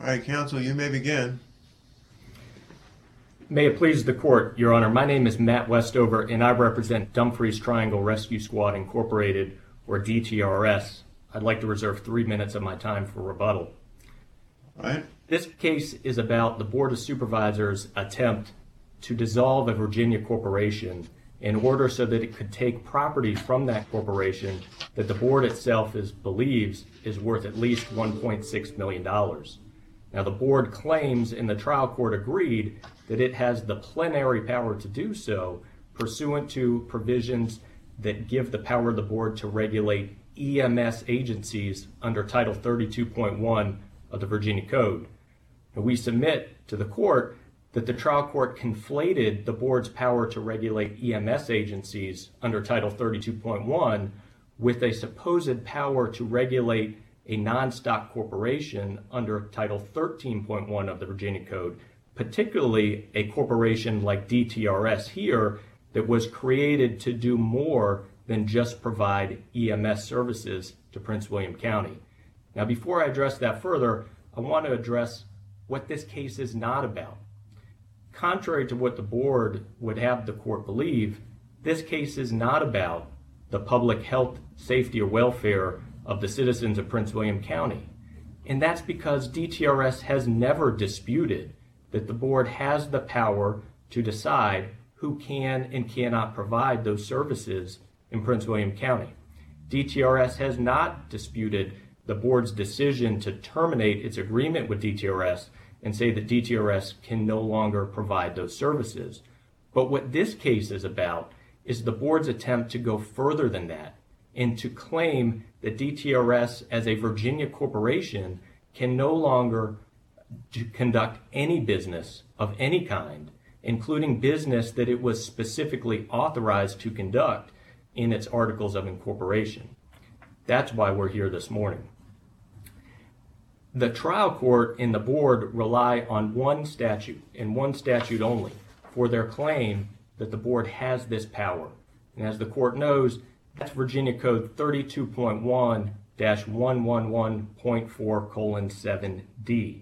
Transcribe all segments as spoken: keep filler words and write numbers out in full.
All right, counsel, you may begin. May it please the court, Your Honor, my name is Matt Westover and I represent Dumfries Triangle Rescue Squad Incorporated, or D T R S. I'd like to reserve three minutes of my time for rebuttal. All right. This case is about the Board of Supervisors' attempt to dissolve a Virginia corporation in order so that it could take property from that corporation that the board itself is, believes is worth at least one point six million dollars. Now, the board claims, and the trial court agreed, that it has the plenary power to do so pursuant to provisions that give the power of the board to regulate E M S agencies under Title thirty-two point one of the Virginia Code. And we submit to the court that the trial court conflated the board's power to regulate E M S agencies under Title thirty-two point one with a supposed power to regulate a non-stock corporation under Title thirteen point one of the Virginia Code, particularly a corporation like D T R S here that was created to do more than just provide E M S services to Prince William County. Now, before I address that further, I want to address what this case is not about. Contrary to what the board would have the court believe, this case is not about the public health, safety, or welfare of the citizens of Prince William County. And that's because D T R S has never disputed that the board has the power to decide who can and cannot provide those services in Prince William County. D T R S has not disputed the board's decision to terminate its agreement with D T R S and say that D T R S can no longer provide those services. But what this case is about is the board's attempt to go further than that and to claim that D T R S as a Virginia corporation can no longer conduct any business of any kind, including business that it was specifically authorized to conduct in its articles of incorporation. That's why we're here this morning. The trial court and the board rely on one statute and one statute only for their claim that the board has this power. And as the court knows, that's Virginia Code thirty-two point one dash one eleven point four colon seven D.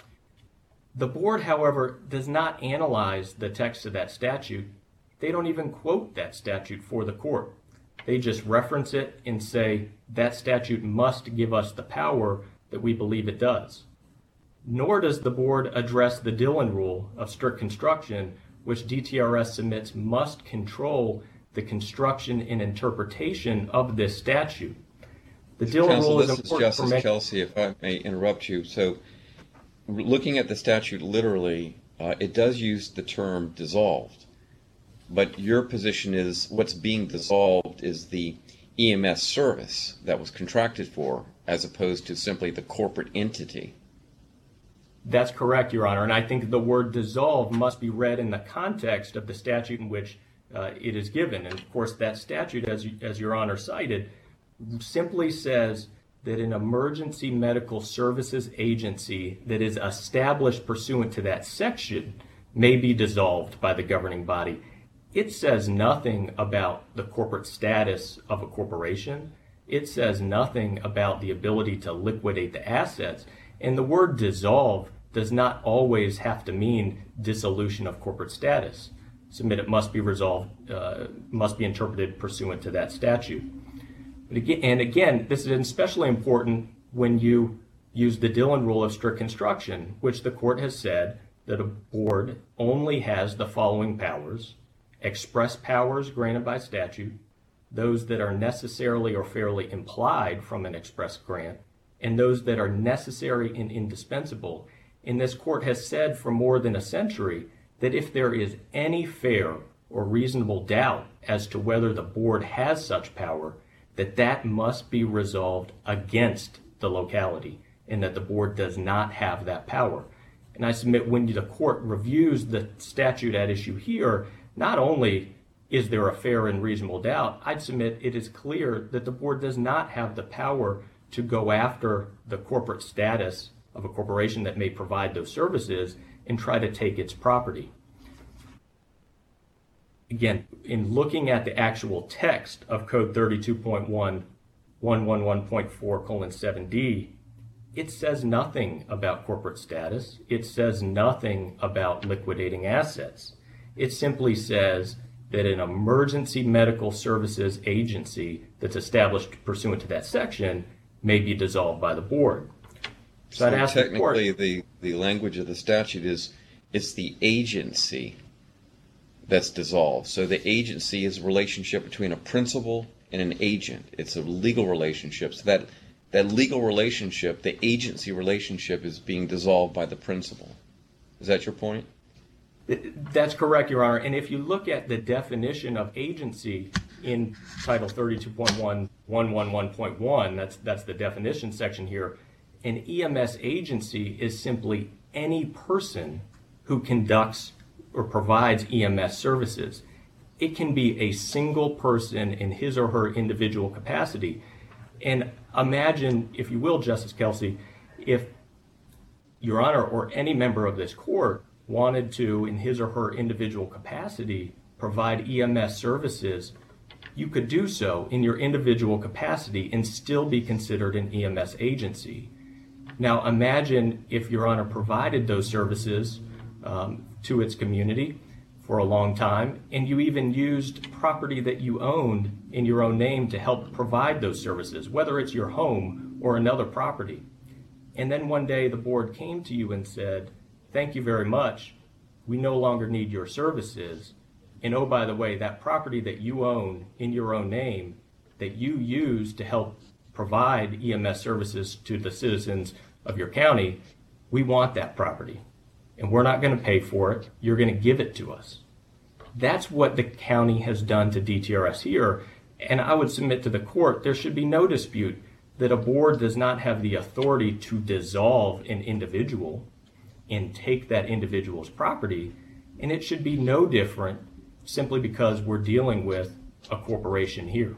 The board, however, does not analyze the text of that statute. They don't even quote that statute for the court. They just reference it and say that statute must give us the power that we believe it does. Nor does the board address the Dillon rule of strict construction, which D T R S submits must control the construction and interpretation of this statute. The Dillon Counsel, rule is this important is Justice for Kelsey, if I may interrupt you. So, looking at the statute literally, uh, it does use the term dissolved, but your position is what's being dissolved is the E M S service that was contracted for, as opposed to simply the corporate entity. That's correct, Your Honor, and I think the word dissolve must be read in the context of the statute in which uh, it is given. And of course, that statute, as, you, as Your Honor cited, simply says that an emergency medical services agency that is established pursuant to that section may be dissolved by the governing body. It says nothing about the corporate status of a corporation. It says nothing about the ability to liquidate the assets. And the word dissolve does not always have to mean dissolution of corporate status. Submit it must be resolved, uh, must be interpreted pursuant to that statute. But again, and again, this is especially important when you use the Dillon rule of strict construction, which the court has said that a board only has the following powers: express powers granted by statute, those that are necessarily or fairly implied from an express grant, and those that are necessary and indispensable. And this court has said for more than a century that if there is any fair or reasonable doubt as to whether the board has such power, that that must be resolved against the locality and that the board does not have that power. And I submit when the court reviews the statute at issue here, not only is there a fair and reasonable doubt, I'd submit it is clear that the board does not have the power to go after the corporate status of a corporation that may provide those services and try to take its property. Again, in looking at the actual text of Code thirty-two point one, one eleven point four colon seven D, it says nothing about corporate status. It says nothing about liquidating assets. It simply says that an emergency medical services agency that's established pursuant to that section may be dissolved by the board. So, So I'd ask the court, technically, the, the language of the statute is, it's the agency that's dissolved. So the agency is a relationship between a principal and an agent. It's a legal relationship. So that, that legal relationship, the agency relationship, is being dissolved by the principal. Is that your point? that's correct, Your Honor. And if you look at the definition of agency in Title thirty-two point one, one eleven point one, that's, that's the definition section here, an E M S agency is simply any person who conducts or provides E M S services. It can be a single person in his or her individual capacity. And imagine, if you will, Justice Kelsey, if Your Honor or any member of this court wanted to, in his or her individual capacity, provide E M S services, you could do so in your individual capacity and still be considered an E M S agency. Now imagine if Your Honor provided those services um, to its community for a long time, and you even used property that you owned in your own name to help provide those services, whether it's your home or another property. And then one day the board came to you and said, thank you very much, we no longer need your services. And oh, by the way, that property that you own in your own name that you use to help provide E M S services to the citizens of your county, we want that property. And we're not going to pay for it. You're going to give it to us. That's what the county has done to D T R S here. And I would submit to the court, there should be no dispute that a board does not have the authority to dissolve an individual and take that individual's property. And it should be no different simply because we're dealing with a corporation here.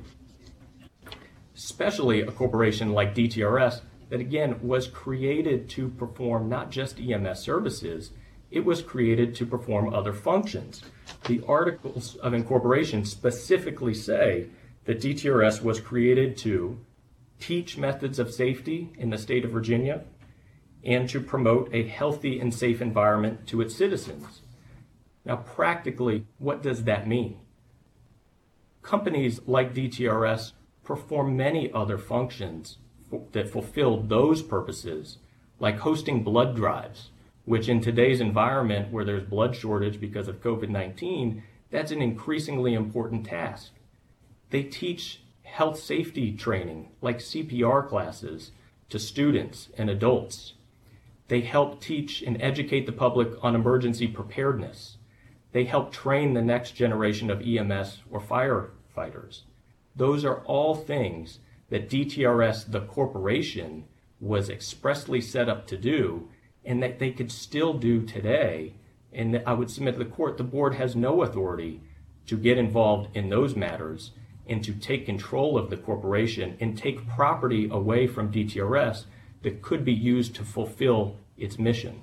Especially a corporation like D T R S that, again, was created to perform not just E M S services, it was created to perform other functions. The articles of incorporation specifically say that D T R S was created to teach methods of safety in the state of Virginia and to promote a healthy and safe environment to its citizens. Now, practically, what does that mean? Companies like D T R S perform many other functions that fulfill those purposes, like hosting blood drives, which in today's environment where there's blood shortage because of COVID nineteen, that's an increasingly important task. They teach health safety training, like C P R classes, to students and adults. They help teach and educate the public on emergency preparedness. They help train the next generation of E M S or firefighters. Those are all things that D T R S, the corporation, was expressly set up to do, and that they could still do today. And I would submit to the court, the board has no authority to get involved in those matters and to take control of the corporation and take property away from D T R S that could be used to fulfill its mission.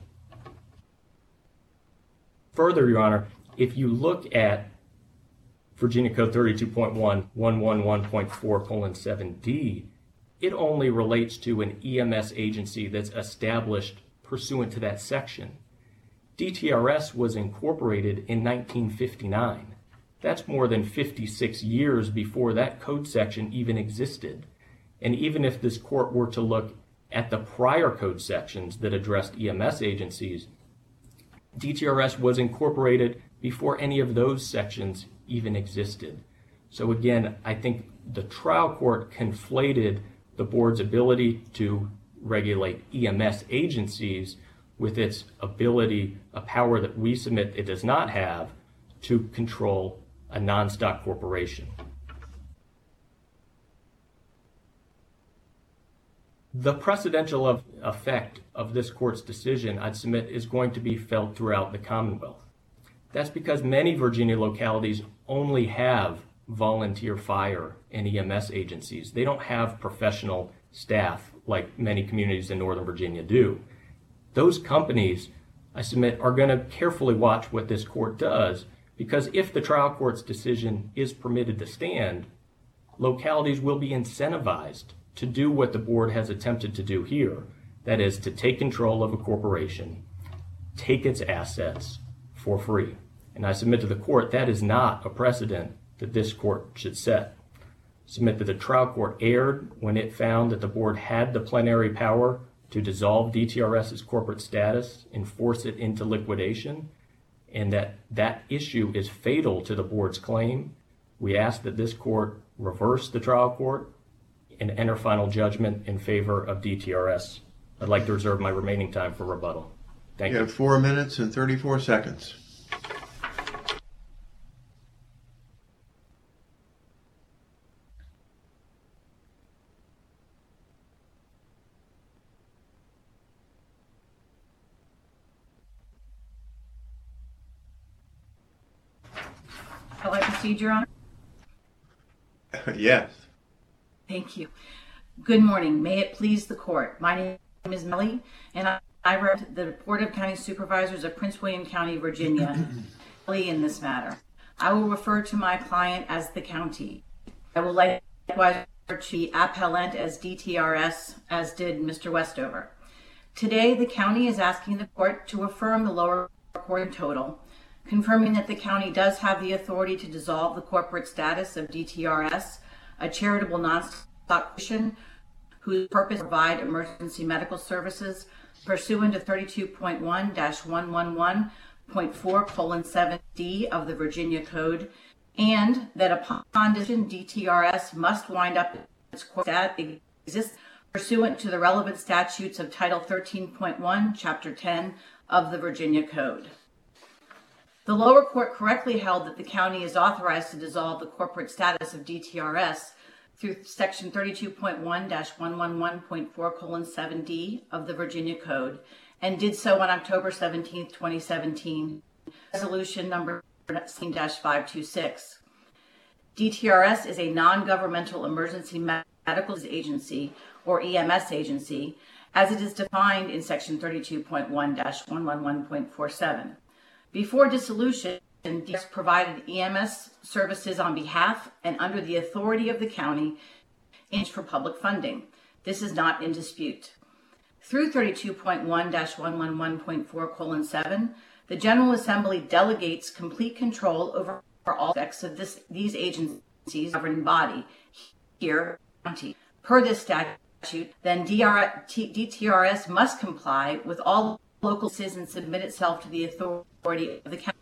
Further, Your Honor, if you look at Virginia Code thirty-two point one, one eleven point four colon seven D, it only relates to an E M S agency that's established pursuant to that section. D T R S was incorporated in nineteen fifty-nine. That's more than fifty-six years before that code section even existed. And even if this court were to look at the prior code sections that addressed E M S agencies, D T R S was incorporated before any of those sections even existed. So again, I think the trial court conflated the board's ability to regulate E M S agencies with its ability, a power that we submit it does not have, to control a non-stock corporation. The precedential of effect of this court's decision, I'd submit, is going to be felt throughout the Commonwealth. That's because many Virginia localities only have volunteer fire and E M S agencies. They don't have professional staff like many communities in Northern Virginia do. Those companies, I submit, are going to carefully watch what this court does, because if the trial court's decision is permitted to stand, localities will be incentivized to do what the board has attempted to do here. That is to take control of a corporation, take its assets for free. And I submit to the court that is not a precedent that this court should set. Submit that the trial court erred when it found that the board had the plenary power to dissolve D T R S's corporate status and force it into liquidation, and that that issue is fatal to the board's claim. We ask that this court reverse the trial court and enter final judgment in favor of D T R S. I'd like to reserve my remaining time for rebuttal. Thank You you. have four minutes and thirty-four seconds. Shall I proceed, Your Honor? Yes. Thank you. Good morning. May it please the court. My name is Melly, and I, I represent the Board of County Supervisors of Prince William County, Virginia, in this matter. I will refer to my client as the county. I will likewise refer to the appellant as D T R S, as did Mister Westover. Today, the county is asking the court to affirm the lower court in total, confirming that the county does have the authority to dissolve the corporate status of D T R S, a charitable non-stock corporation whose purpose is to provide emergency medical services pursuant to thirty-two point one dash one eleven point four colon seven D of the Virginia Code, and that upon decision, D T R S must wind up its corporate status exists pursuant to the relevant statutes of Title thirteen point one, Chapter ten of the Virginia Code. The lower court correctly held that the county is authorized to dissolve the corporate status of D T R S through Section thirty-two point one dash one eleven point four colon seven D of the Virginia Code, and did so on October seventeenth, twenty seventeen, Resolution number nineteen dash five twenty-six. D T R S is a non-governmental emergency medical agency, or E M S agency, as it is defined in Section thirty-two point one dash one eleven point four seven. Before dissolution, D T R S provided E M S services on behalf and under the authority of the county in exchange for public funding. This is not in dispute. Through thirty-two point one dash one eleven point four colon seven, the General Assembly delegates complete control over all aspects of this, these agencies' governing body, here, county. Per this statute, then D T R S must comply with all local citizens and submit itself to the authority of the county.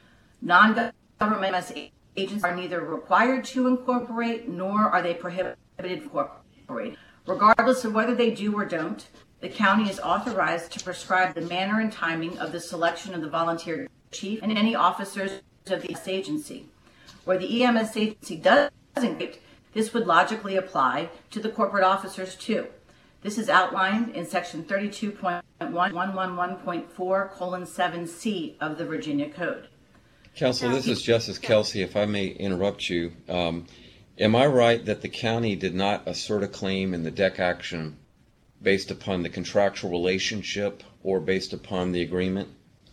Non-government agencies are neither required to incorporate nor are they prohibited from incorporating. Regardless of whether they do or don't, the county is authorized to prescribe the manner and timing of the selection of the volunteer chief and any officers of the agency. Where the E M S agency does engage, this would logically apply to the corporate officers too. This is outlined in Section thirty-two point one eleven point four colon seven C of the Virginia Code. Counsel, this is Justice Kelsey. If I may interrupt you, um, am I right that the county did not assert a claim in the D E C action based upon the contractual relationship or based upon the agreement?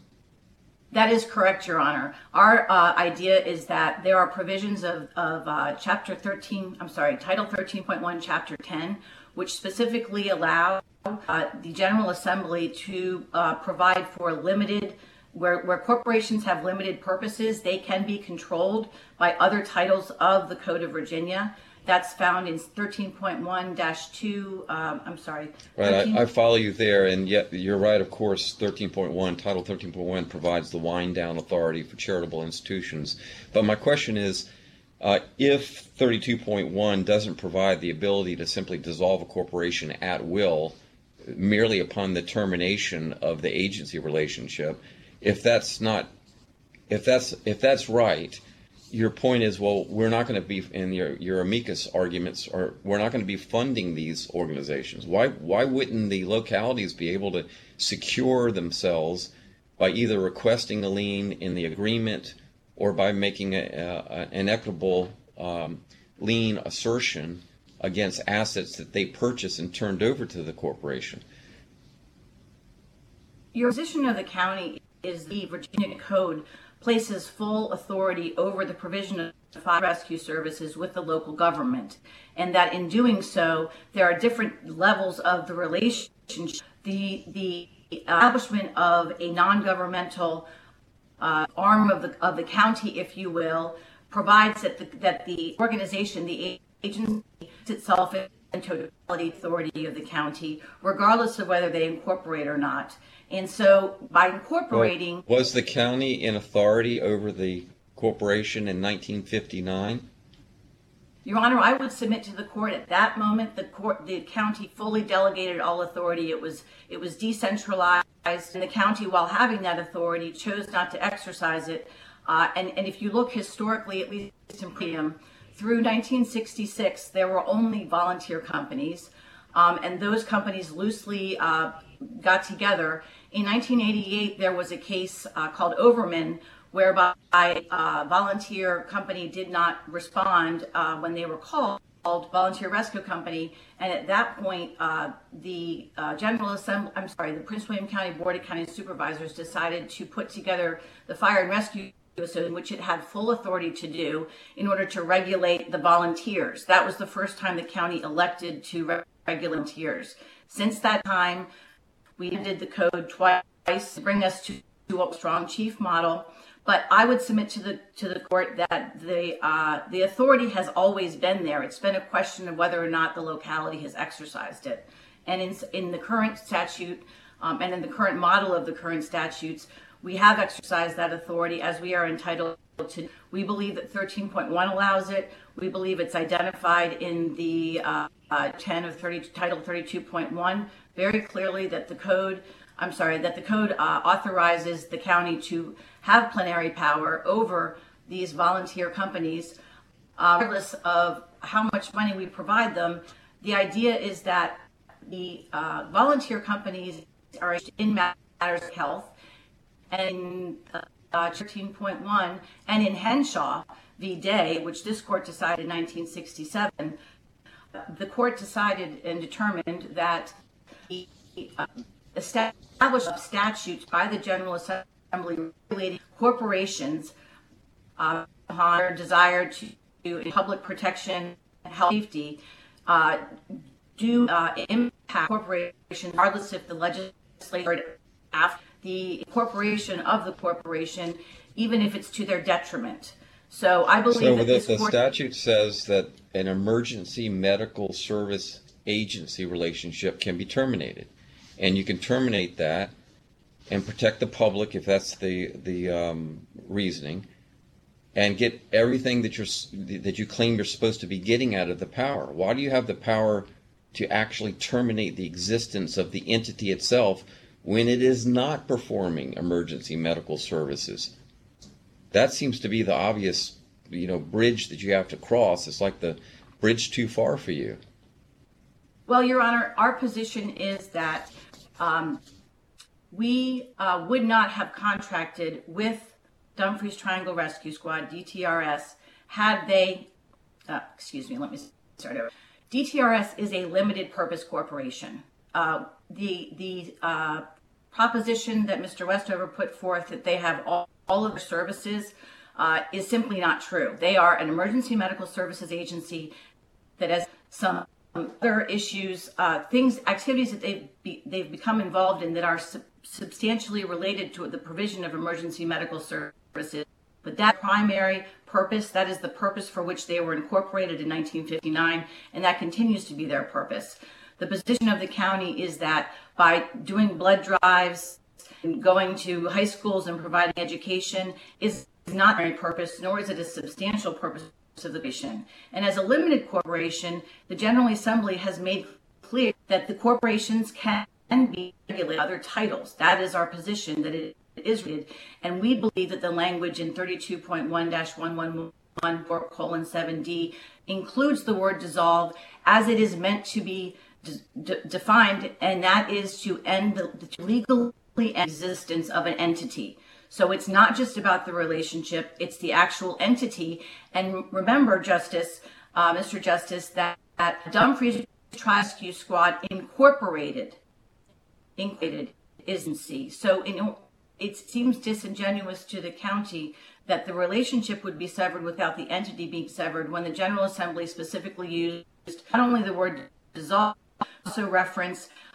That is correct, Your Honor. Our uh, idea is that there are provisions of, of uh, Chapter thirteen, I'm sorry, Title thirteen point one, Chapter ten, which specifically allow uh, the General Assembly to uh, provide for limited, where, where corporations have limited purposes, they can be controlled by other titles of the Code of Virginia. That's found in thirteen point one dash two, um, I'm sorry. Right, I, I follow you there, and yet you're right, of course, thirteen point one, Title thirteen point one provides the wind-down authority for charitable institutions. But my question is, uh, if thirty-two point one doesn't provide the ability to simply dissolve a corporation at will, merely upon the termination of the agency relationship, if that's not, if that's, if that's right, your point is, well, we're not going to be, in your, your amicus arguments, or we're not going to be funding these organizations. Why, why wouldn't the localities be able to secure themselves by either requesting a lien in the agreement or by making a, a, an equitable um, lien assertion against assets that they purchased and turned over to the corporation? Your position of the county is the Virginia Code places full authority over the provision of fire rescue services with the local government, and that in doing so, there are different levels of the relationship the the establishment of a non-governmental uh, arm of the of the county, if you will, provides that the, that the organization, the agency itself, and totality authority of the county, regardless of whether they incorporate or not. And so, by incorporating, well, was the county in authority over the corporation in nineteen fifty-nine? Your Honor, I would submit to the court at that moment the court, the county fully delegated all authority. It was it was decentralized, and the county, while having that authority, chose not to exercise it. Uh, and and if you look historically, at least in Priam, through nineteen sixty-six, there were only volunteer companies, um, and those companies loosely uh, got together. In nineteen eighty-eight, there was a case uh, called Overman, whereby a uh, volunteer company did not respond uh, when they were called, Volunteer Rescue Company, and at that point, uh, the uh, General Assembly, I'm sorry, the Prince William County Board of County Supervisors decided to put together the Fire and Rescue Association, which it had full authority to do in order to regulate the volunteers. That was the first time the county elected to re- regulate volunteers. Since that time, we did the code twice to bring us to, to a strong chief model. But I would submit to the to the court that the uh, the authority has always been there. It's been a question of whether or not the locality has exercised it. And in in the current statute um, and in the current model of the current statutes, we have exercised that authority as we are entitled to. We believe that thirteen point one allows it. We believe it's identified in the uh, uh, ten of thirty, Title thirty-two point one very clearly that the code. I'm sorry, that the code uh, authorizes the county to have plenary power over these volunteer companies, uh, regardless of how much money we provide them. The idea is that the uh, volunteer companies are in matters of health, and uh, thirteen point one, and in Henshaw v. Day, which this court decided in nineteen sixty-seven, the court decided and determined that the uh, established statutes by the General Assembly regulating corporations uh, upon their desire to do public protection, health, safety, uh, do uh, impact corporations, regardless if the legislature after the incorporation of the corporation, even if it's to their detriment. So I believe so that the, this the court, statute says that an emergency medical service agency relationship can be terminated. And you can terminate that and protect the public if that's the the um, reasoning, and get everything that you're that you claim you're supposed to be getting out of the power. Why do you have the power to actually terminate the existence of the entity itself when it is not performing emergency medical services? That seems to be the obvious, you know, bridge that you have to cross. It's like the bridge too far for you. Well, Your Honor, our position is that um, we uh, would not have contracted with Dumfries Triangle Rescue Squad, D T R S, had they, uh, excuse me, let me start over. D T R S is a limited purpose corporation. Uh, the the uh, proposition that Mister Westover put forth that they have all, all of their services uh, is simply not true. They are an emergency medical services agency that has some other issues, uh, things, activities that they've be, they've become involved in that are sub- substantially related to the provision of emergency medical services. But that primary purpose, that is the purpose for which they were incorporated in nineteen fifty-nine, and that continues to be their purpose. The position of the county is that by doing blood drives and going to high schools and providing education is not their purpose, nor is it a substantial purpose of the corporation. And as a limited corporation, the General Assembly has made clear that the corporations can be regulated other titles. That is our position, that it is rated. And we believe that the language in thirty-two point one dash one one one colon seven D includes the word dissolve as it is meant to be de- de- defined, and that is to end the, the legally end existence of an entity. So it's not just about the relationship, it's the actual entity. And remember, Justice, uh, Mister Justice, that, that Dumfries Rescue Squad incorporated, incorporated agency. So in, it seems disingenuous to the county that the relationship would be severed without the entity being severed when the General Assembly specifically used not only the word dissolve, also reference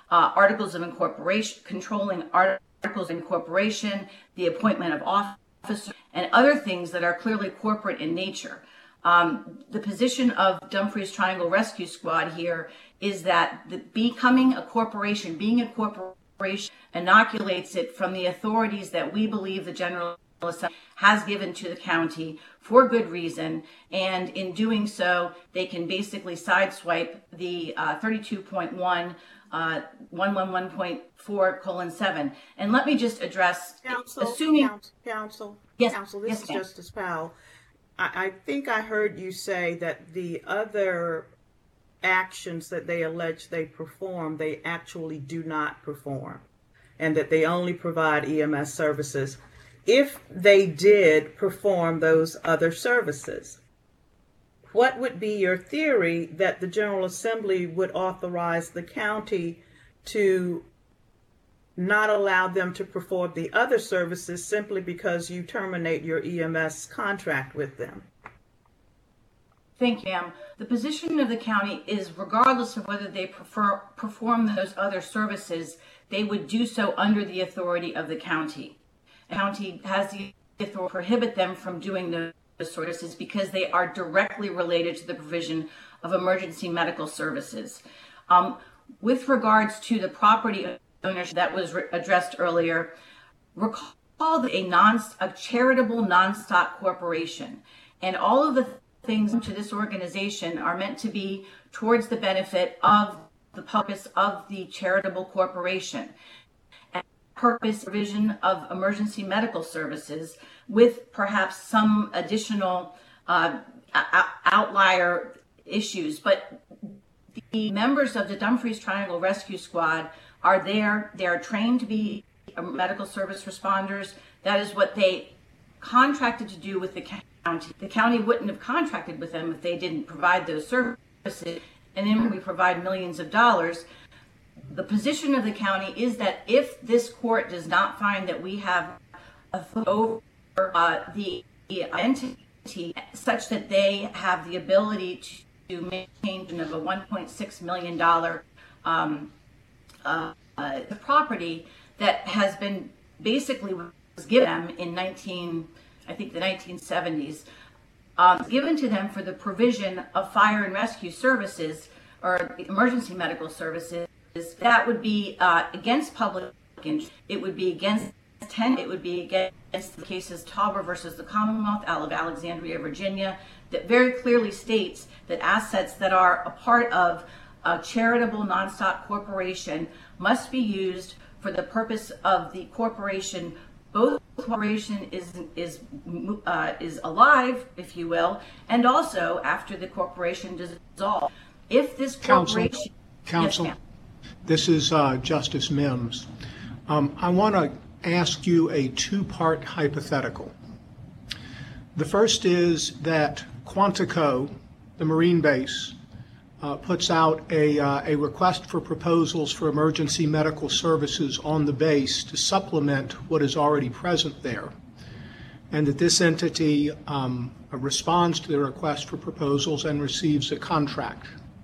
uh, articles of incorporation, controlling articles of incorporation, the appointment of officers, and other things that are clearly corporate in nature. Um, the position of Dumfries Triangle Rescue Squad here is that the, becoming a corporation, being a corporation, inoculates it from the authorities that we believe the General Assembly has given to the county for good reason, and in doing so, they can basically sideswipe the uh, thirty-two point one, uh, one eleven point four colon seven. And let me just address, Counsel, assuming... Counsel, Counsel, Yes, Counsel, this yes, is ma'am. Justice Powell. I, I think I heard you say that the other actions that they allege they perform, they actually do not perform, and that they only provide E M S services. If they did perform those other services, what would be your theory that the General Assembly would authorize the county to not allow them to perform the other services simply because you terminate your E M S contract with them? Thank you, ma'am. The position of the county is regardless of whether they prefer, perform those other services, they would do so under the authority of the county. The county has the authority to prohibit them from doing those services because they are directly related to the provision of emergency medical services. Um, with regards to the property ownership that was re- addressed earlier, recall that a, non, a charitable non-stock corporation, and all of the things to this organization are meant to be towards the benefit of the purpose of the charitable corporation. And purpose provision of emergency medical services with perhaps some additional uh, outlier issues. But the members of the Dumfries Triangle Rescue Squad are there. They are trained to be medical service responders. That is what they contracted to do with the county. The county wouldn't have contracted with them if they didn't provide those services. And then we provide millions of dollars. The position of the county is that if this court does not find that we have authority over uh, the entity such that they have the ability to maintain of a one point six million dollars um, uh, uh, property that has been basically was given them in nineteen, I think the nineteen seventies, um, given to them for the provision of fire and rescue services or emergency medical services, that would be uh, against public interest. It would be against ten. It would be against the cases Tauber versus the Commonwealth of Alexandria, Virginia, that very clearly states that assets that are a part of a charitable non-stock corporation must be used for the purpose of the corporation. Both corporation is is uh, is alive, if you will, and also after the corporation dissolves. If this corporation, Counsel, Counsel, yes, this is uh, Justice Mims. Um, I want to ask you a two-part hypothetical. The first is that Quantico, the Marine base, uh, puts out a, uh, a request for proposals for emergency medical services on the base to supplement what is already present there, and that this entity um, responds to the request for proposals and receives a contract.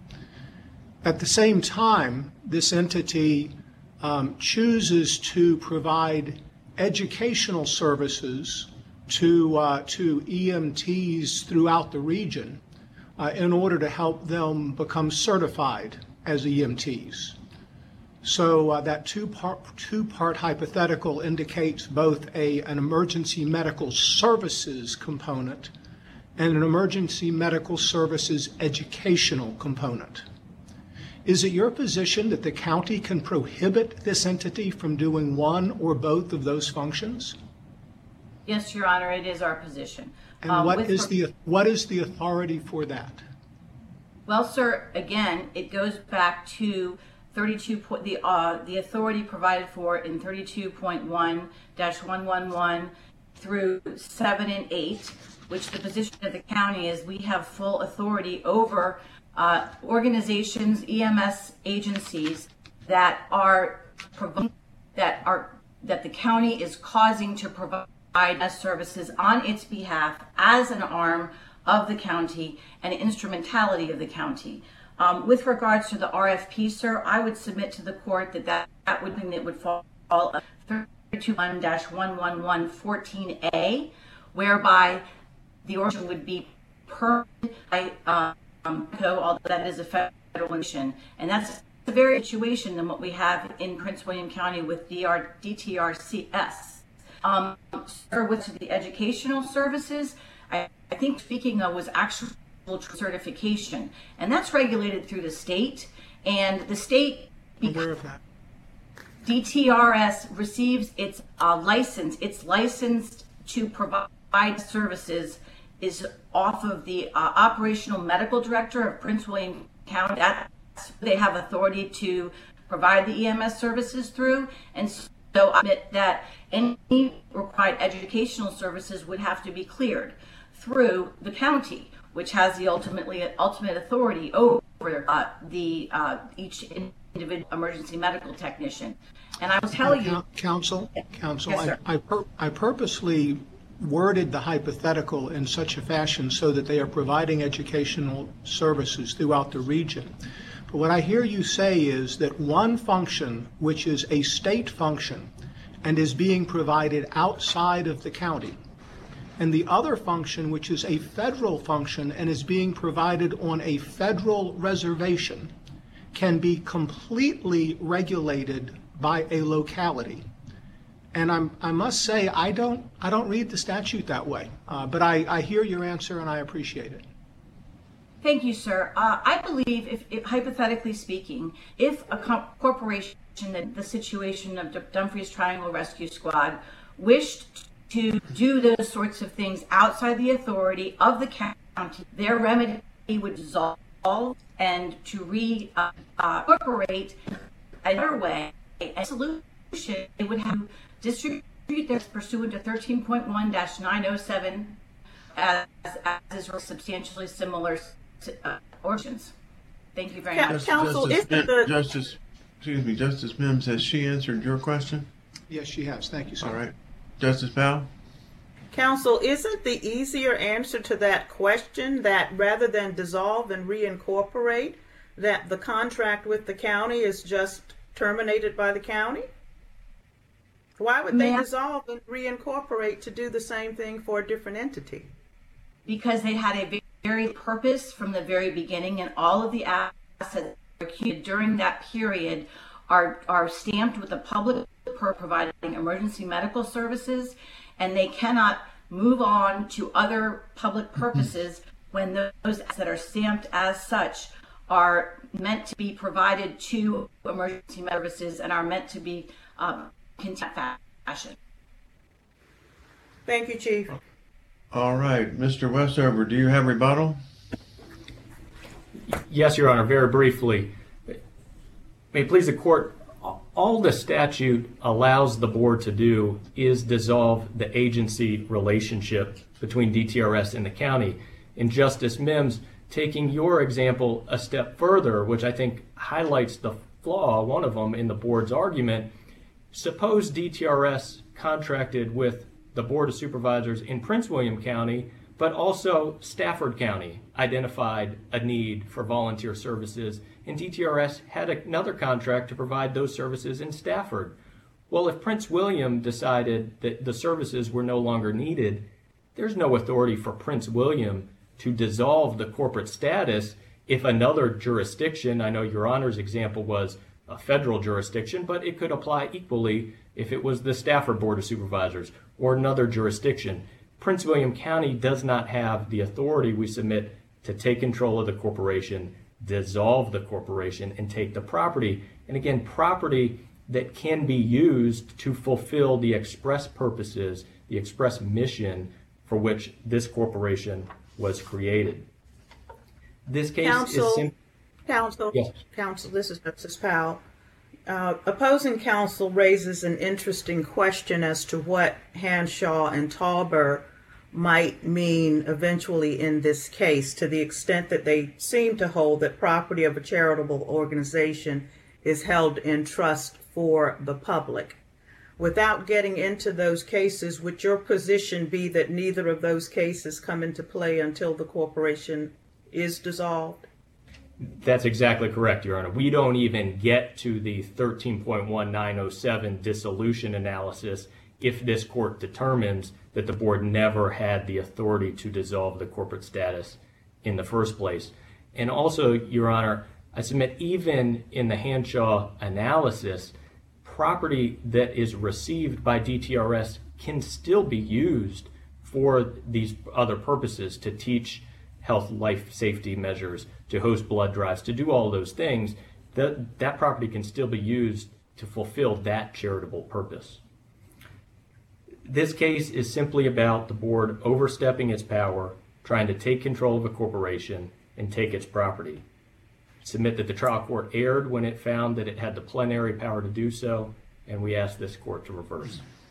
At the same time, this entity um, chooses to provide educational services to, uh, to E M Ts throughout the region uh, in order to help them become certified as E M Ts. So uh, that two-part, two-part hypothetical indicates both a, an emergency medical services component and an emergency medical services educational component. Is it your position that the county can prohibit this entity from doing one or both of those functions? yes, Your Honor, it is our position. And Um, what with is re- the what is the authority for that? Well, sir, again, it goes back to thirty-two point the uh, the authority provided for in thirty-two point one dash one one one through seven and eight, which the position of the county is we have full authority over uh, organizations, E M S agencies that are providing that are that the county is causing to provide as services on its behalf as an arm of the county and instrumentality of the county. Um, with regards to the R F P, sir, I would submit to the court that that, that would mean that would fall thirty-two one dash one one one fourteen A, whereby the origin would be per by um, although that is a federal mission, and that's a very situation than what we have in Prince William County with D R, D T R C S. Um, sir, with the educational services, I, I think speaking of was actual certification, and that's regulated through the state, and the state, Aware of that. D T R S receives its uh, license, it's licensed to provide services is off of the uh, operational medical director of Prince William County. That's, they have authority to provide the E M S services through, and so I admit that any required educational services would have to be cleared through the county, which has the ultimately ultimate authority over uh, the uh, each individual emergency medical technician. And I will tell you, Counsel, Counsel, Yes, I, sir. I, pur- I purposely worded the hypothetical in such a fashion so that they are providing educational services throughout the region. But what I hear you say is that one function, which is a state function and is being provided outside of the county, and the other function, which is a federal function and is being provided on a federal reservation, can be completely regulated by a locality. And I'm, I must say, I don't, I don't read the statute that way, uh, but I, I hear your answer and I appreciate it. thank you, sir. Uh, I believe, if, if hypothetically speaking, if a co- corporation, that the situation of Dum- Dumfries Triangle Rescue Squad, wished to do those sorts of things outside the authority of the county, their remedy would dissolve and to re-incorporate uh, another way, a solution, they would have to distribute this pursuant to thirteen point one dash nine oh seven as, as is substantially similar uh, origins. Thank you very Yeah. much. Counsel, Justice, isn't the- Justice, excuse me, Justice Mims, has she answered your question? Yes, she has. Thank you, sir. All right. Justice Powell? Counsel, isn't the easier answer to that question that rather than dissolve and reincorporate, that the contract with the county is just terminated by the county? Why would they Ma'am? dissolve and reincorporate to do the same thing for a different entity? Because they had a very purpose from the very beginning, and all of the assets accumulated during that period are are stamped with the public per providing emergency medical services, and they cannot move on to other public purposes when those assets that are stamped as such are meant to be provided to emergency medical services and are meant to be um, continued fashion. Thank you, Chief. All right. Mister Westover, do you have rebuttal? Yes, Your Honor, very briefly. May it please the court, all the statute allows the board to do is dissolve the agency relationship between D T R S and the county. And Justice Mims, taking your example a step further, which I think highlights the flaw, one of them in the board's argument, suppose D T R S contracted with the Board of Supervisors in Prince William County, but also Stafford County identified a need for volunteer services, and D T R S had another contract to provide those services in Stafford. Well, if Prince William decided that the services were no longer needed, there's no authority for Prince William to dissolve the corporate status if another jurisdiction, I know Your Honor's example was a federal jurisdiction, but it could apply equally if it was the Stafford Board of Supervisors or another jurisdiction. Prince William County does not have the authority, we submit, to take control of the corporation, dissolve the corporation, and take the property. And again, property that can be used to fulfill the express purposes, the express mission for which this corporation was created. This case Counsel, is simply... Counsel, Yes. Counsel, this is Justice Powell. Uh, opposing counsel raises an interesting question as to what Hanshaw and Tauber might mean eventually in this case, to the extent that they seem to hold that property of a charitable organization is held in trust for the public. Without getting into those cases, would your position be that neither of those cases come into play until the corporation is dissolved? That's exactly correct, Your Honor. We don't even get to the thirteen point one nine oh seven dissolution analysis if this court determines that the board never had the authority to dissolve the corporate status in the first place. And also, Your Honor, I submit even in the Hanshaw analysis, property that is received by D T R S can still be used for these other purposes, to teach health, life, safety measures, to host blood drives, to do all those things. That, that property can still be used to fulfill that charitable purpose. This case is simply about the board overstepping its power, trying to take control of a corporation and take its property. Submit that the trial court erred when it found that it had the plenary power to do so, and we ask this court to reverse.